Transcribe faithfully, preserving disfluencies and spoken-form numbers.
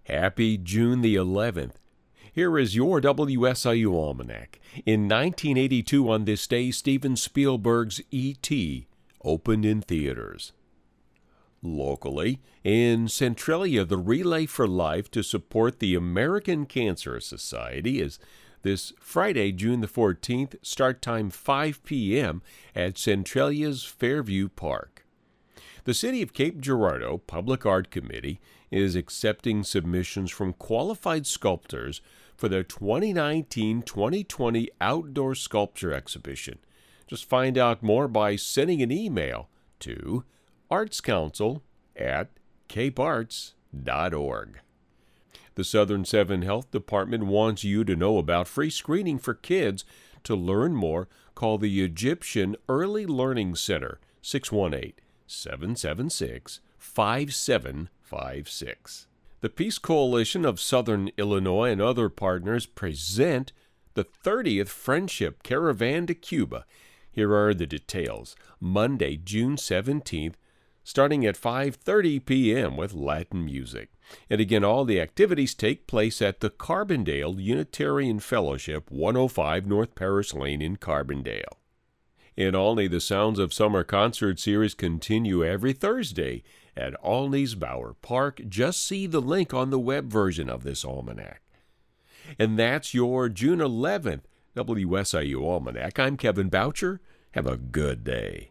Happy June the eleventh. Here is your W S I U Almanac. In nineteen eighty-two, on this day, Steven Spielberg's E T opened in theaters. Locally, in Centralia, the Relay for Life to support the American Cancer Society is this Friday, June the fourteenth, start time five p.m. at Centralia's Fairview Park. The City of Cape Girardeau Public Art Committee is accepting submissions from qualified sculptors for their twenty nineteen twenty twenty Outdoor Sculpture Exhibition. Just find out more by sending an email to artscouncil at cape arts dot org. The Southern Seven Health Department wants you to know about free screening for kids. To learn more, call the Egyptian Early Learning Center, six one eight, seven seven six, five seven five six. The Peace Coalition of Southern Illinois and other partners present the thirtieth Friendship Caravan to Cuba. Here are the details. Monday, June seventeenth, starting at five thirty p.m. with Latin music. And again, all the activities take place at the Carbondale Unitarian Fellowship, one oh five North Parish Lane in Carbondale. In Olney, the Sounds of Summer concert series continue every Thursday at Olney's Bower Park. Just see the link on the web version of this almanac. And that's your June eleventh W S I U Almanac. I'm Kevin Boucher. Have a good day.